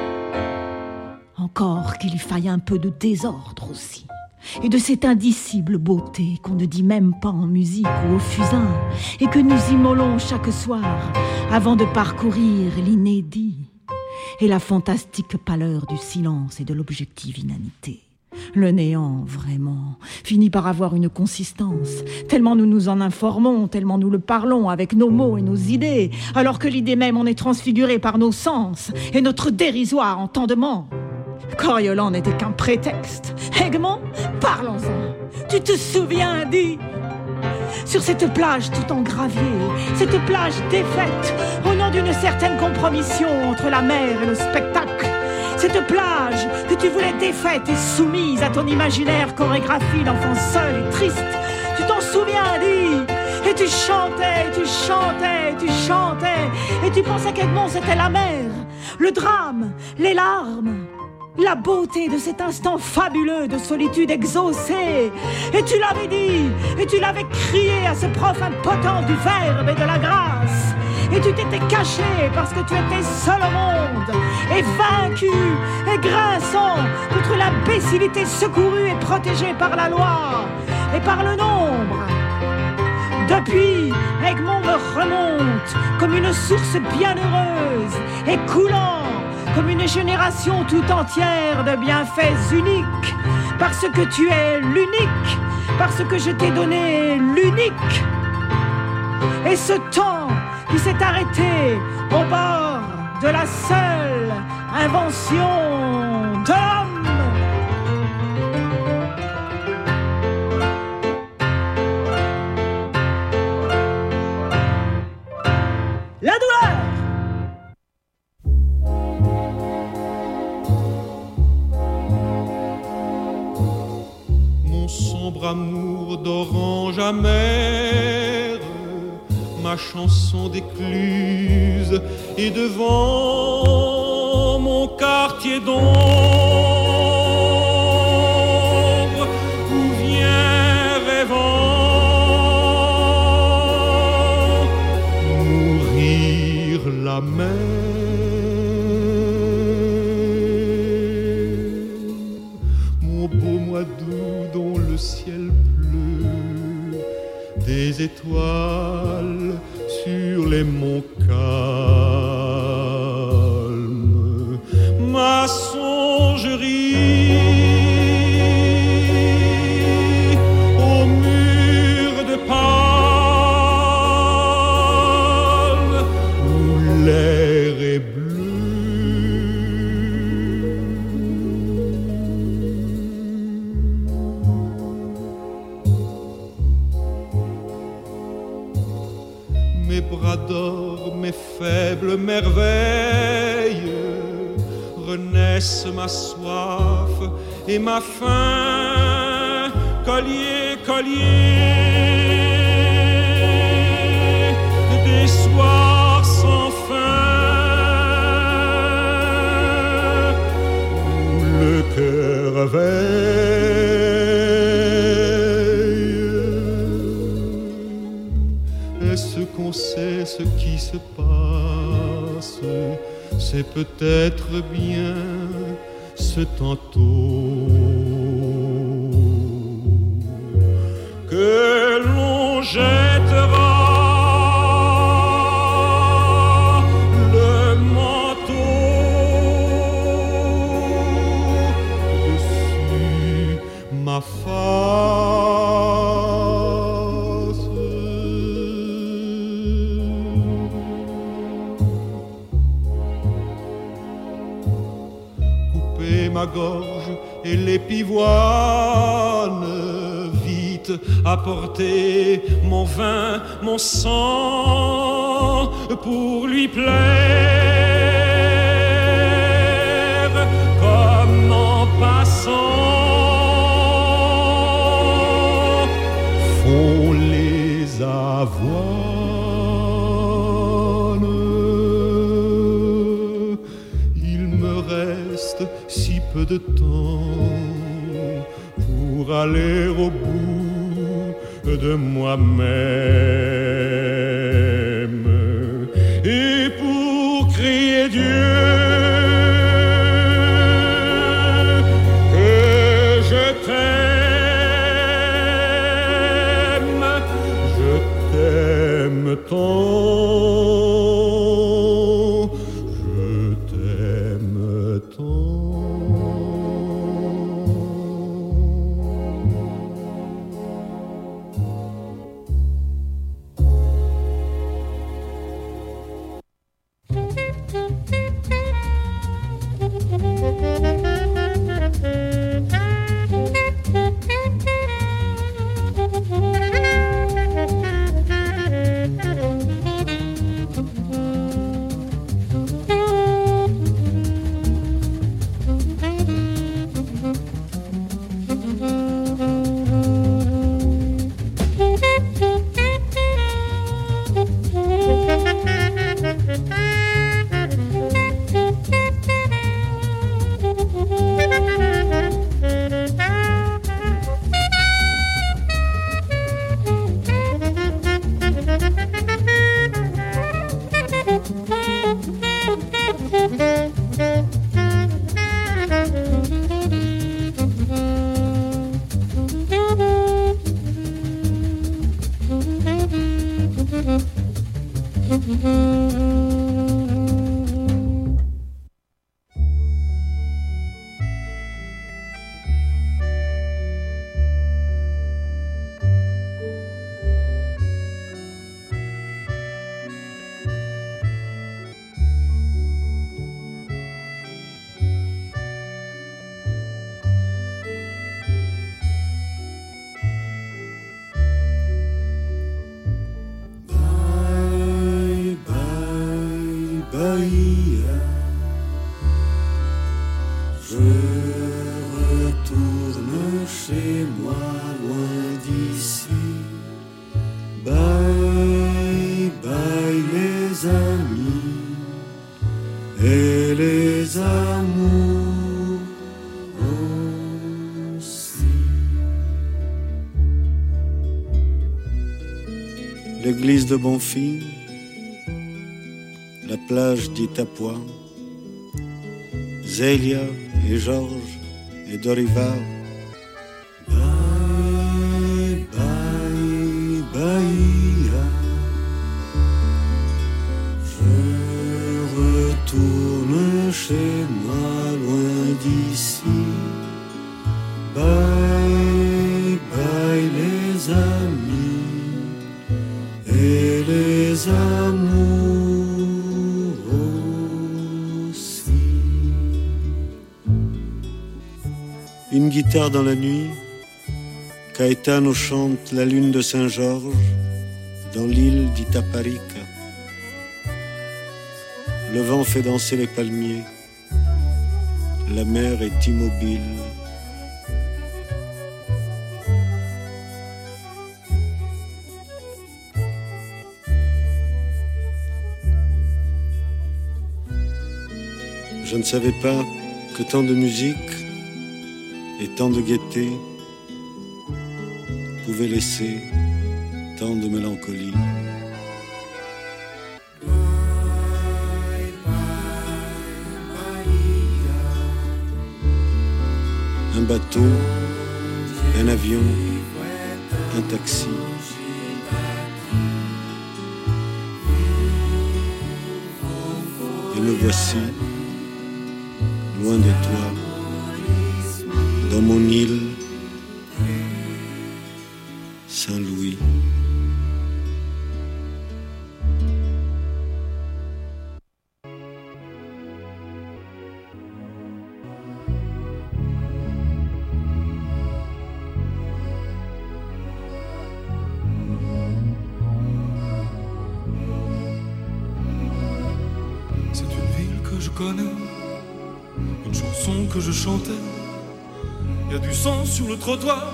Encore qu'il y faille un peu de désordre aussi, et de cette indicible beauté qu'on ne dit même pas en musique ou au fusain, et que nous immolons chaque soir avant de parcourir l'inédit et la fantastique pâleur du silence et de l'objective inanité. Le néant, vraiment, finit par avoir une consistance, tellement nous nous en informons, tellement nous le parlons avec nos mots et nos idées, alors que l'idée même en est transfigurée par nos sens et notre dérisoire entendement. Coriolan n'était qu'un prétexte. Egmont, parlons-en. Tu te souviens, dit, sur cette plage tout en gravier, cette plage défaite, au nom d'une certaine compromission entre la mer et le spectacle, cette plage que tu voulais défaite et soumise à ton imaginaire chorégraphie d'enfant seul et triste, tu t'en souviens, dit, et tu chantais, tu chantais, tu chantais, et tu pensais qu'Egmont c'était la mer, le drame, les larmes, la beauté de cet instant fabuleux de solitude exaucée. Et tu l'avais dit, et tu l'avais crié à ce prof impotent du verbe et de la grâce. Et tu t'étais caché parce que tu étais seul au monde, et vaincu, et grinçant contre l'imbécilité secourue et protégée par la loi et par le nombre. Depuis, Egmont me remonte comme une source bienheureuse et coulant comme une génération tout entière de bienfaits uniques, parce que tu es l'unique, parce que je t'ai donné l'unique. Et ce temps qui s'est arrêté au bord de la seule invention de l'homme. La douleur. Sombre amour d'orange amère, ma chanson d'écluse, et devant mon quartier d'ombre, où vient rêvant mourir la mer. Mon beau mois d'août dont le ciel bleu, des étoiles sur les monts calmes, ma songerie au mur de palme où l'air est bleu. Mes bras d'or, mes faibles merveilles, renaissent ma soif et ma faim, collier, collier, des soirs sans fin, où le cœur veille. c'est peut-être bien ce tantôt que l'on jettera le manteau dessus ma face. Couper ma gorge et les pivoines, vite apporter mon vin, mon sang pour lui plaire comme en passant font les avoines. Il me reste si peu de temps pour aller au bout de moi-même et pour crier Dieu que je t'aime tant, je t'aime tant. Bahia, je retourne chez moi loin d'ici. Bye bye les amis et les amours aussi. L'église de Bonfim, la plage d'Itapois, Zélia et Georges et Dorival. Bye bye Bahia, je retourne chez moi loin d'ici. Bye bye les amis et les amours aussi. Une guitare dans la nuit, Caetano chante la lune de Saint-Georges dans l'île d'Itaparica. Le vent fait danser les palmiers, la mer est immobile. Je ne savais pas que tant de musique et tant de gaieté pouvaient laisser tant de mélancolie. Bye bye un bateau, un avion, un taxi. Et me voici, loin de toi, dans mon île, Saint-Louis. Une chanson que je chantais, y a du sang sur le trottoir.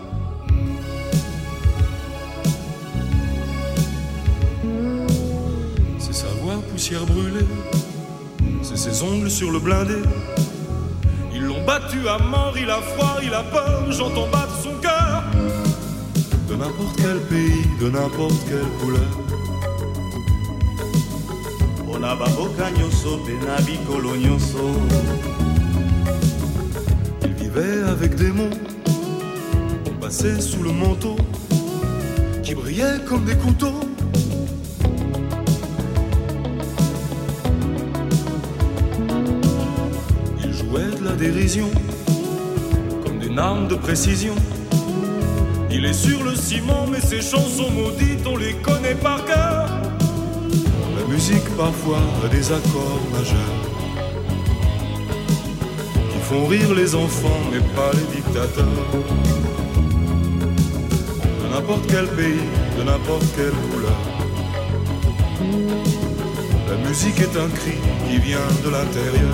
C'est sa voix poussière brûlée, c'est ses ongles sur le blindé. Ils l'ont battu à mort, il a froid, il a peur, j'entends battre son cœur. De n'importe quel pays, de n'importe quelle couleur. Il vivait avec des mots passés sous le manteau qui brillaient comme des couteaux. Il jouait de la dérision comme d'une arme de précision. Il est sur le ciment mais ses chansons maudites on les connaît par cœur. La musique parfois a des accords majeurs qui font rire les enfants mais pas les dictateurs. De n'importe quel pays, de n'importe quelle couleur, la musique est un cri qui vient de l'intérieur.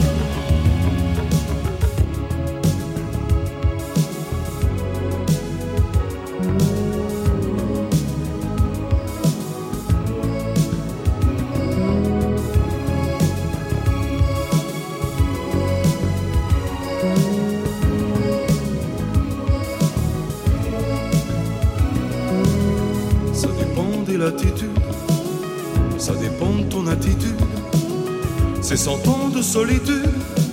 Ça dépend de ton attitude, c'est 100 ans de solitude.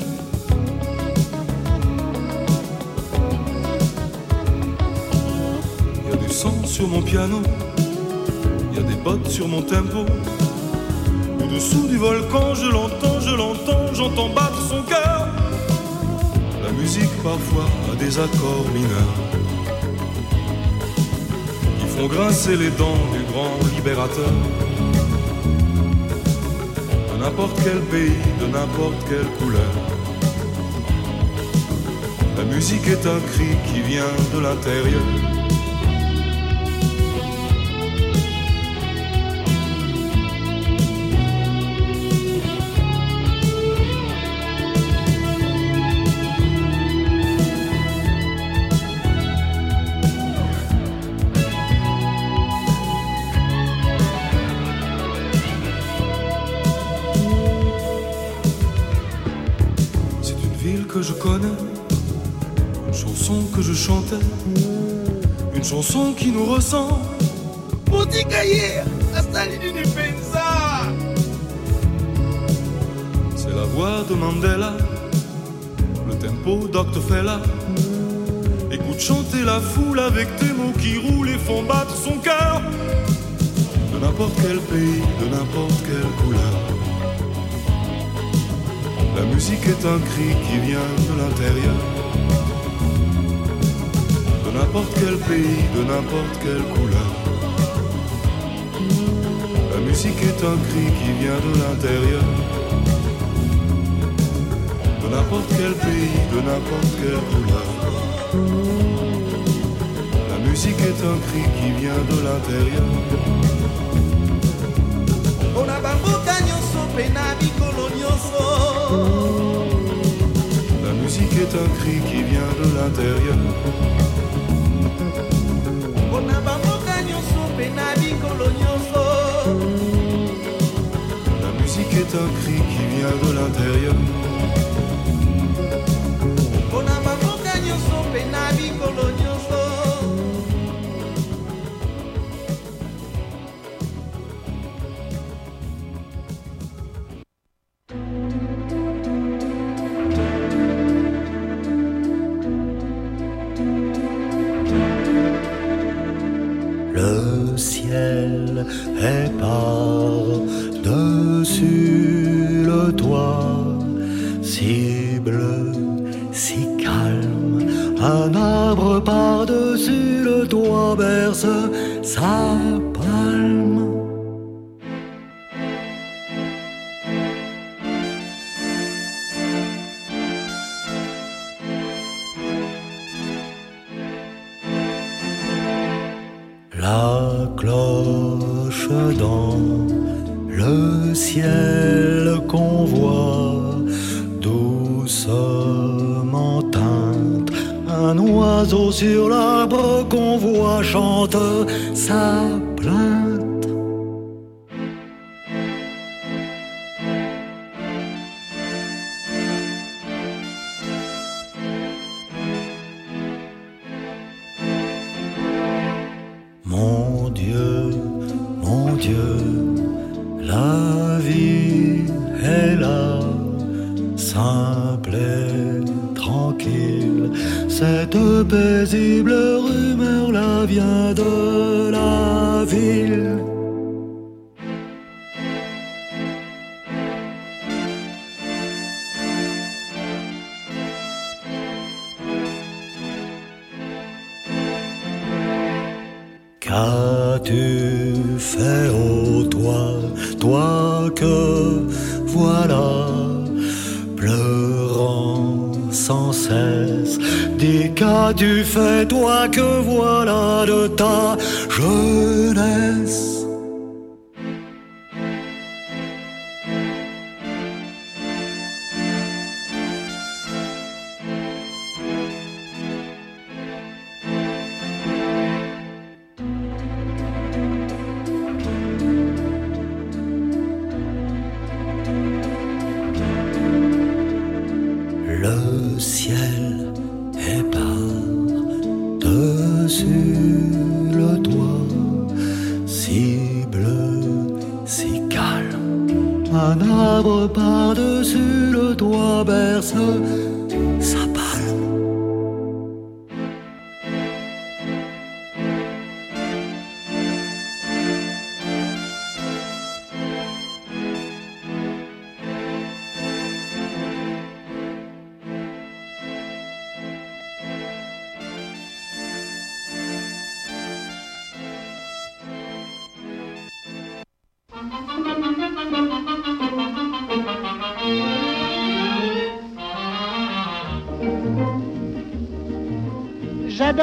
Il y a du sang sur mon piano, il y a des bottes sur mon tempo. Au-dessous du volcan, je l'entends, j'entends battre son cœur. La musique parfois a des accords mineurs font grincer les dents du grand libérateur. De n'importe quel pays, de n'importe quelle couleur, la musique est un cri qui vient de l'intérieur. Que je connais, une chanson que je chantais, une chanson qui nous ressemble. C'est la voix de Mandela, le tempo Dr. Fela. Écoute chanter la foule avec des mots qui roulent et font battre son cœur. De n'importe quel pays, de n'importe quelle couleur, la musique est un cri qui vient de l'intérieur. De n'importe quel pays, de n'importe quelle couleur, la musique est un cri qui vient de l'intérieur. De n'importe quel pays, de n'importe quelle couleur, la musique est un cri qui vient de l'intérieur. La musique est un cri qui vient de l'intérieur. La musique est un cri qui vient de l'intérieur. Le ciel est par-dessus le toit, si bleu, si calme. Un arbre par-dessus le toit berce sa palme. La cloche dans le ciel qu'on voit doucement teinte. Un oiseau sur l'arbre qu'on voit chante sa plainte. Mon Dieu, la vie est là, simple et tranquille. Cette paisible rumeur là vient de la ville. Qu'as-tu fait ô toi que voilà, pleurant sans cesse? Dis qu'as-tu fait toi que voilà de ta jeunesse? Le ciel est par-dessus le toit, si bleu, si calme. Un arbre par-dessus le toit berce